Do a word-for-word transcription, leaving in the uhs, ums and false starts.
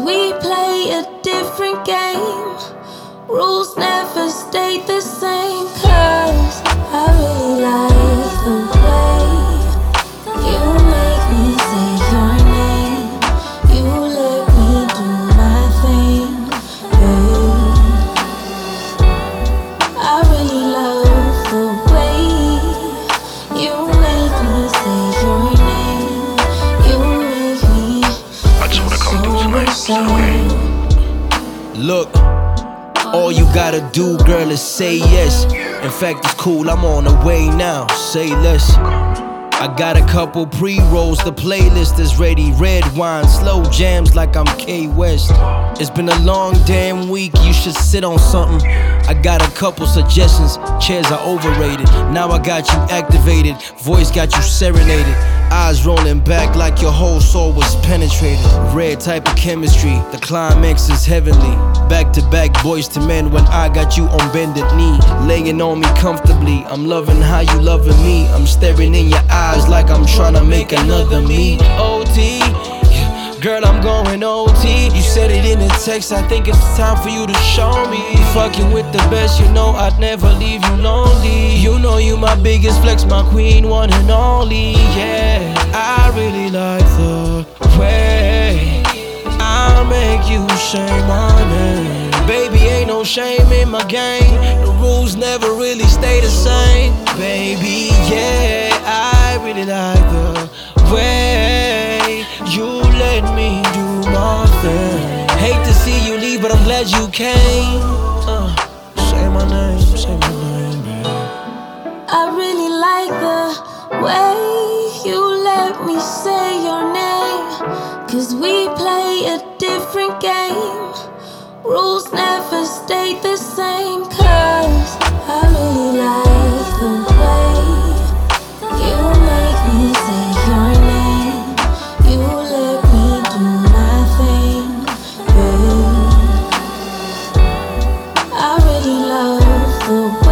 we play a different game. Rules never stayed the same. Cause I really like the way you make me say your name. You let me do my thing, babe. I really love the way you make me say your name. You make me I just wanna come through tonight. Is that okay? Look, all you gotta do, girl, is say yes. In fact, it's cool, I'm on the way now. Say less. I got a couple pre-rolls, the playlist is ready. Red wine, slow jams like I'm K West. It's been a long damn week, you should sit on something. I got a couple suggestions, chairs are overrated. Now I got you activated, voice got you serenaded. Eyes rolling back like your whole soul was penetrated. Rare type of chemistry, the climax is heavenly. Back to back, boys to men when I got you on bended knee. Laying on me comfortably, I'm loving how you loving me. I'm staring in your eyes like I'm trying to make another me. O T, yeah, girl, I'm going O T. You said it in the text, I think it's time for you to show me. Fucking with the best, you know I'd never leave you lonely. You know you my biggest flex, my queen, one and only. Yeah, I really like the way I'll make you say my name. Baby, ain't no shame in my game. The rules never really stay the same. Baby, yeah, I really like the way you let me do my thing. Hate to see you leave, but I'm glad you came. uh, Say my name, say my name, baby. I really like the way you let me say your name. Cause we play a different game. Rules never stayed the same. Cause I really like the way you make me say your name. You let me do my thing, babe. I really love the way